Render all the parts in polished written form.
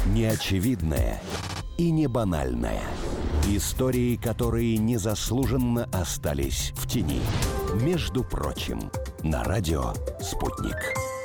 Неочевидное и не банальное. Истории, которые незаслуженно остались в тени. Между прочим, на радио «Спутник».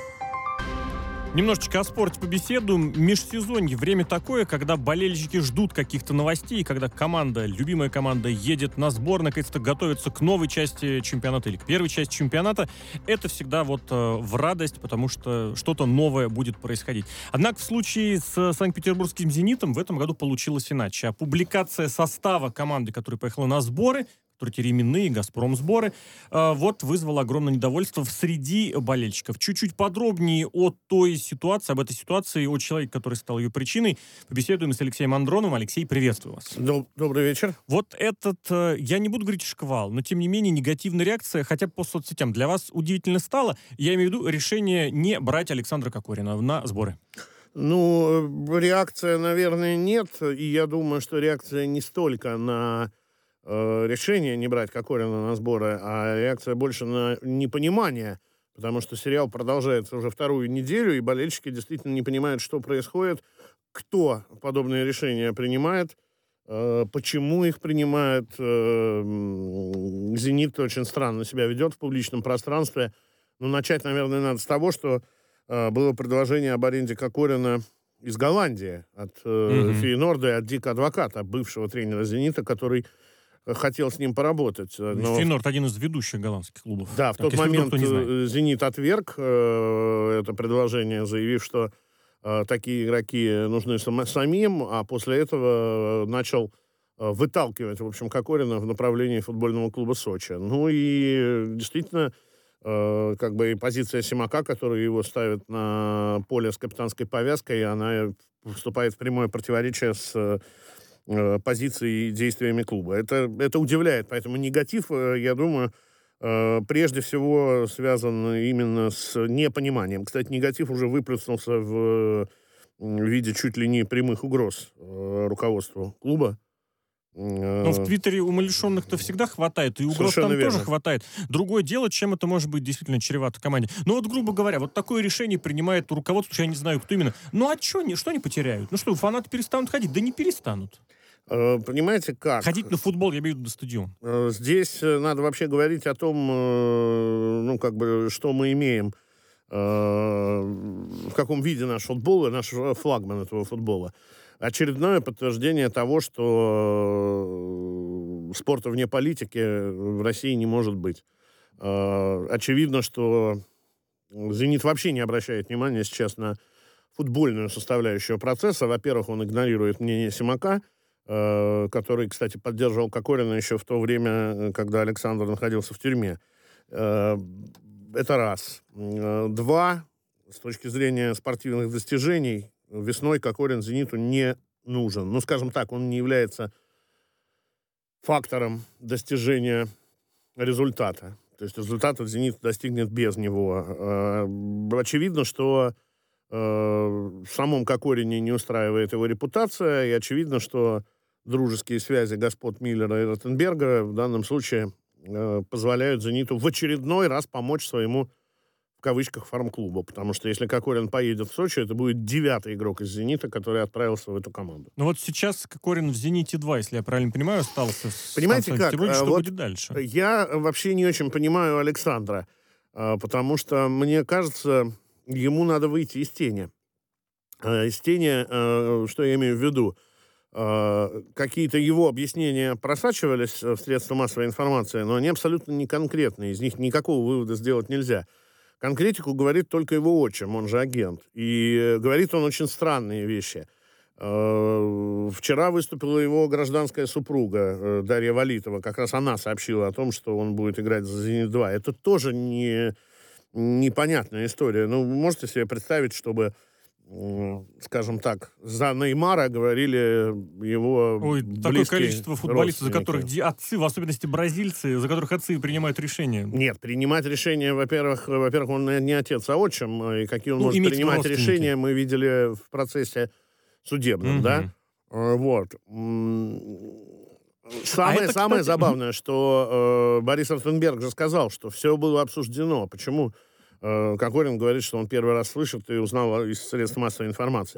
Немножечко о спорте побеседуем. Межсезонье. Время такое, когда болельщики ждут каких-то новостей, когда команда, любимая команда, едет на сбор, наконец-то готовится к новой части чемпионата или к первой части чемпионата. Это всегда в радость, потому что что-то новое будет происходить. Однако в случае с Санкт-Петербургским «Зенитом» в этом году получилось иначе. А публикация состава команды, которая поехала на сборы, ременные, «Газпром» сборы, вызвало огромное недовольство среди болельщиков. Чуть-чуть подробнее об этой ситуации, о человеке, который стал ее причиной, побеседуем с Алексеем Андроновым. Алексей, приветствую вас. Добрый вечер. Я не буду говорить шквал, но тем не менее негативная реакция, хотя бы по соцсетям, для вас удивительно стало. Я имею в виду решение не брать Александра Кокорина на сборы. Реакция, наверное, нет. И я думаю, что реакция не столько на решение не брать Кокорина на сборы, а реакция больше на непонимание, потому что сериал продолжается уже вторую неделю, и болельщики действительно не понимают, что происходит, кто подобные решения принимает, почему их принимает. «Зенит» очень странно себя ведет в публичном пространстве. Начать, наверное, надо с того, что было предложение об аренде Кокорина из Голландии от Фейнорда и от Дика Адвоката, бывшего тренера «Зенита», который хотел с ним поработать. Фейнорд — один из ведущих голландских клубов. Да, в тот момент «Зенит» отверг это предложение, заявив, что такие игроки нужны самим, а после этого начал выталкивать, в общем, Кокорина в направлении футбольного клуба «Сочи». И действительно, и позиция Симака, который его ставит на поле с капитанской повязкой, она вступает в прямое противоречие с позицией и действиями клуба. Это удивляет, поэтому негатив, я думаю, прежде всего связан именно с непониманием. Кстати, негатив уже выплеснулся в виде чуть ли не прямых угроз руководству клуба. В Твиттере умалишенных-то всегда хватает, и угроз там тоже хватает. Другое дело, чем это может быть действительно чревато команде. Грубо говоря, такое решение принимает руководство, я не знаю, кто именно. Что они потеряют? Фанаты перестанут ходить? Да не перестанут. Понимаете, как? Ходить на футбол, я имею в виду, на стадион. Здесь надо вообще говорить о том, что мы имеем, в каком виде наш футбол и наш флагман этого футбола. Очередное подтверждение того, что спорта вне политики в России не может быть. Очевидно, что «Зенит» вообще не обращает внимания сейчас на футбольную составляющую процесса. Во-первых, он игнорирует мнение Симака, который, кстати, поддерживал Кокорина еще в то время, когда Александр находился в тюрьме. Это раз. Два, с точки зрения спортивных достижений, весной Кокорин «Зениту» не нужен. Скажем так, он не является фактором достижения результата. То есть результата «Зенит» достигнет без него. Очевидно, что в самом Кокорине не устраивает его репутация, и очевидно, что дружеские связи господ Миллера и Ротенберга в данном случае позволяют «Зениту» в очередной раз помочь своему, в кавычках, фарм-клубу. Потому что если Кокорин поедет в Сочи, это будет 9-й игрок из «Зенита», который отправился в эту команду. Сейчас Кокорин в «Зените-2», если я правильно понимаю, остался. Понимаете как? Что будет дальше? Я вообще не очень понимаю Александра, потому что, мне кажется, ему надо выйти из тени. Из тени, что я имею в виду? Какие-то его объяснения просачивались в средства массовой информации, но они абсолютно не конкретные, из них никакого вывода сделать нельзя. Конкретику говорит только его отчим, он же агент. И говорит он очень странные вещи. Вчера выступила его гражданская супруга Дарья Валитова. Как раз она сообщила о том, что он будет играть за «Зенит-2». Это тоже непонятная история. Можете себе представить, чтобы, скажем так, за Неймара говорили его близкие такое количество футболистов, за которых отцы, в особенности бразильцы, за которых отцы принимают решения. Нет, принимать решения, во-первых, он не отец, а отчим, и какие он может принимать решения, мы видели в процессе судебном, да? Самое забавное, что Борис Ротенберг же сказал, что все было обсуждено. Почему Кокорин говорит, что он первый раз слышит и узнал из средств массовой информации?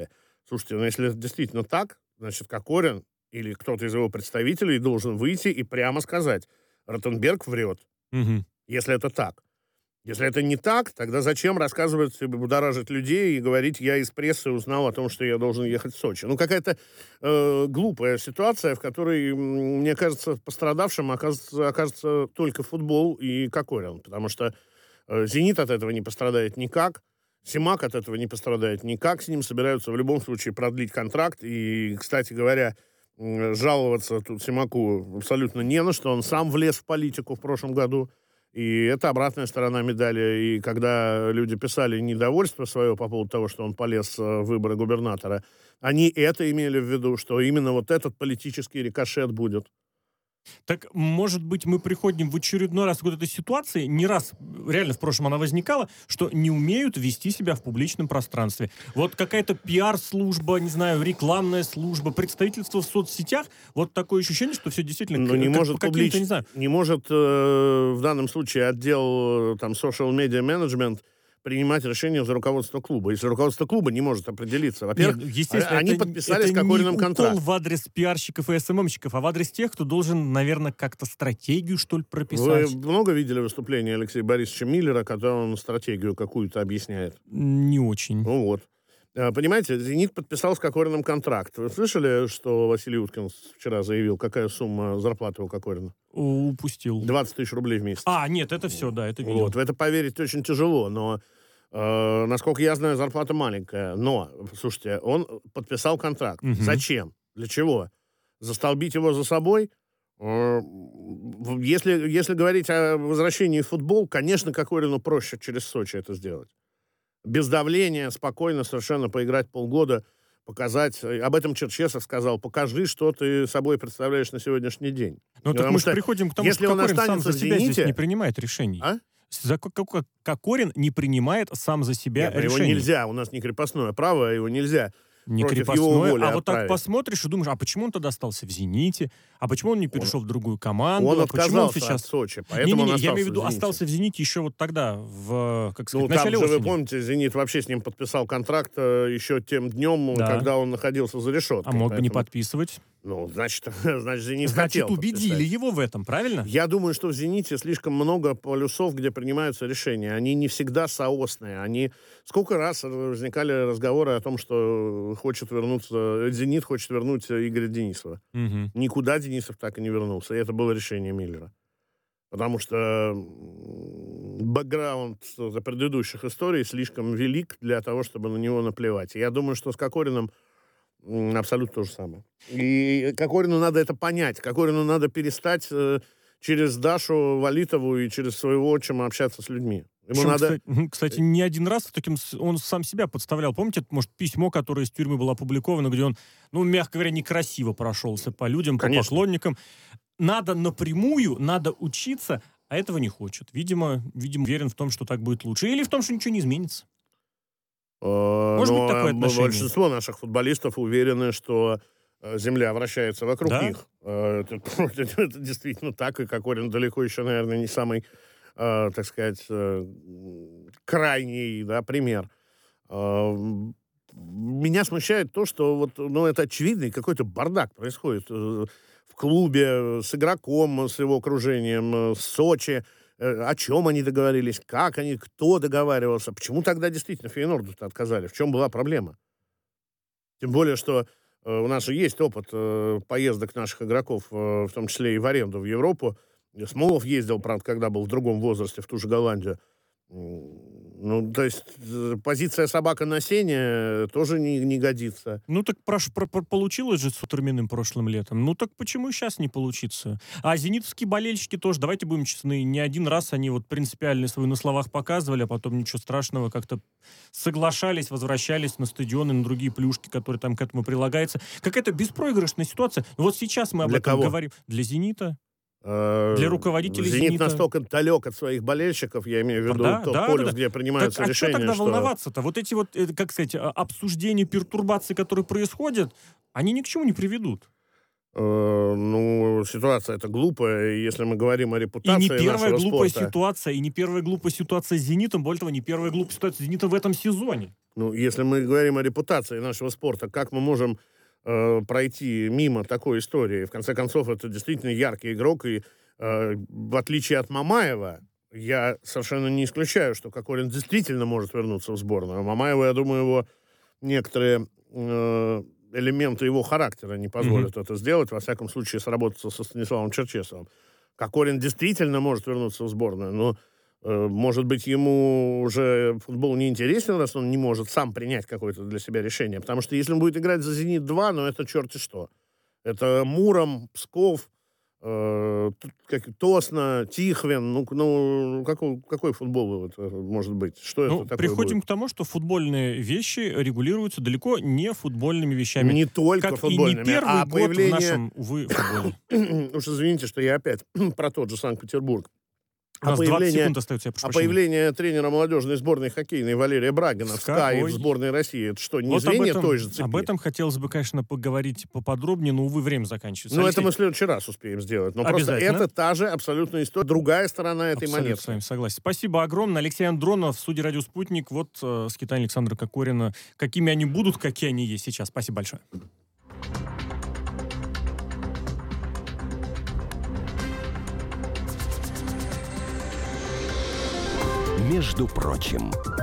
Слушайте, ну если это действительно так, значит, Кокорин или кто-то из его представителей должен выйти и прямо сказать: Ротенберг врет, Мгм. если это так. Если это не так, тогда зачем рассказывать, будоражить людей и говорить: я из прессы узнал о том, что я должен ехать в Сочи. Ну, какая-то глупая ситуация, в которой, мне кажется, пострадавшим окажется только футбол и Кокорин, потому что «Зенит» от этого не пострадает никак, «Симак» от этого не пострадает никак, с ним собираются в любом случае продлить контракт, и, кстати говоря, жаловаться тут Симаку абсолютно не на что, он сам влез в политику в прошлом году, и это обратная сторона медали. И когда люди писали недовольство свое по поводу того, что он полез в выборы губернатора, они это имели в виду, что именно вот этот политический рикошет будет. Так, может быть, мы приходим в очередной раз к вот этой ситуации, не раз, реально в прошлом она возникала, что не умеют вести себя в публичном пространстве. Вот какая-то пиар-служба, не знаю, рекламная служба, представительство в соцсетях, вот такое ощущение, что все действительно Но не может каким-то, не знаю. не может в данном случае отдел там social media management принимать решения за руководство клуба. Если руководство клуба не может определиться, во-первых, Нет, естественно, они это, подписали с это Кокориным не контракт. укол в адрес пиарщиков и СММщиков, а в адрес тех, кто должен, наверное, как-то стратегию, что ли, Вы прописать. много видели выступления Алексея Борисовича Миллера, когда он стратегию какую-то объясняет? Не очень. Ну вот. Понимаете, «Зенит» подписал с Кокориным контракт. Вы слышали, что Василий Уткин вчера заявил, какая сумма зарплаты у Кокорина? Упустил. 20 тысяч рублей в месяц. А, нет, это все, да, это видел. Вот. В это поверить очень тяжело, но, насколько я знаю, зарплата маленькая. Но, слушайте, он подписал контракт. Мгм. Зачем? Для чего? Застолбить его за собой? Если говорить о возвращении в футбол, конечно, Кокорину проще через Сочи это сделать. Без давления, спокойно совершенно поиграть полгода, показать. Об этом Черчесов сказал: покажи, что ты собой представляешь на сегодняшний день. Ну, так Потому мы что же приходим к тому, если что он Кокорин сам останется за в себя здесь «Зените», не принимает решений. а? Кокорин не принимает сам за себя Нет, его решений. нельзя, у нас не крепостное право, его нельзя Не против его крепостное. воли А вот так отправить. посмотришь и думаешь, а почему он тогда остался в «Зените»? А почему он не перешел в другую команду? Он а почему он отказался сейчас... от Сочи, поэтому он Не-не-не, остался я имею в виду, в «Зените». остался в «Зените» еще вот тогда, в, как сказать, Ну, там начале же, осени. вы помните, «Зенит» вообще с ним подписал контракт еще тем днем, Да. когда он находился за решеткой. А мог бы не Поэтому, подписывать. ну, значит, «Зенит» Значит, хотел убедили подписать. его в этом, правильно? Я думаю, что в «Зените» слишком много полюсов, где принимаются решения. Они не всегда соосные. Сколько раз возникали разговоры о том, что «Зенит» хочет вернуть Игоря Денисова. Мгм. Никуда Денисов так и не вернулся. И это было решение Миллера. Потому что бэкграунд предыдущих историй слишком велик для того, чтобы на него наплевать. И я думаю, что с Кокориным абсолютно то же самое. И Кокорину надо это понять. Кокорину надо перестать через Дашу Валитову и через своего отчима общаться с людьми. Ему Причем, надо... кстати, не один раз он сам себя подставлял. Помните, может, письмо, которое из тюрьмы было опубликовано, где он, ну, мягко говоря, некрасиво прошелся по людям, по Конечно. поклонникам. Надо напрямую, надо учиться, а этого не хочет. Видимо, уверен в том, что так будет лучше. Или в том, что ничего не изменится. Может быть, такое отношение? Большинство наших футболистов уверены, что Земля вращается вокруг Да? них. Это действительно так, и Кокорин далеко еще, наверное, не самый, так сказать, крайний, да, пример. Меня смущает то, что вот, ну, это очевидный какой-то бардак происходит в клубе, с игроком, с его окружением, с Сочи. О чем они договорились, как они, кто договаривался. Почему тогда действительно Фейнорду-то отказали? В чем была проблема? Тем более, что у нас же есть опыт поездок наших игроков, в том числе и в аренду в Европу. Смолов ездил, правда, когда был в другом возрасте, в ту же Голландию. Ну, то есть позиция собака на сене тоже не годится. Ну, так получилось же с Сутурминым прошлым летом. Ну, так почему сейчас не получится? А зенитовские болельщики тоже, давайте будем честны, не один раз они вот принципиально свою на словах показывали, а потом ничего страшного, как-то соглашались, возвращались на стадионы, на другие плюшки, которые там к этому прилагаются. Какая-то беспроигрышная ситуация. Вот сейчас мы об Для этом кого? говорим. Для «Зенита». Для руководителей «Зенит» «Зенита». настолько далек от своих болельщиков, я имею в виду тот полюс, где принимаются Так, решения. А что тогда что... волноваться-то? Вот эти вот, как сказать, обсуждения, пертурбации, которые происходят, они ни к чему не приведут. Ситуация это глупая, и если мы говорим о репутации нашего спорта. И не первая глупая ситуация с «Зенитом», более того, не первая глупая ситуация с «Зенитом» в этом сезоне. Если мы говорим о репутации нашего спорта, как мы можем пройти мимо такой истории? В конце концов, это действительно яркий игрок, и в отличие от Мамаева, я совершенно не исключаю, что Кокорин действительно может вернуться в сборную. А Мамаеву, я думаю, его некоторые элементы его характера не позволят это сделать, во всяком случае, сработаться со Станиславом Черчесовым. Кокорин действительно может вернуться в сборную, но, может быть, ему уже футбол не интересен, раз он не может сам принять какое-то для себя решение. Потому что если он будет играть за «Зенит-2», это черти что. Это Муром, Псков, Тосно, Тихвин. Какой футбол может быть? Что это такое приходим будет? К тому, что футбольные вещи регулируются далеко не футбольными вещами. Не только как футбольными. И не первый год в нашем, увы, футболе. Уж извините, что я опять про тот же Санкт-Петербург. У нас 20 секунд остается, я прошу прощения. Появление тренера молодежной сборной хоккейной Валерия Брагина в СКА и в сборной России, это что, не звенья той же цепи? Об этом хотелось бы, конечно, поговорить поподробнее, но, увы, время заканчивается. Это мы в следующий раз успеем сделать. Но просто это та же абсолютная история, другая сторона этой монеты. Абсолютно с вами согласен. Спасибо огромное. Алексей Андронов в студии «Радио Спутник». Скитание Александра Кокорина. Какими они будут, какие они есть сейчас. Спасибо большое. Между прочим.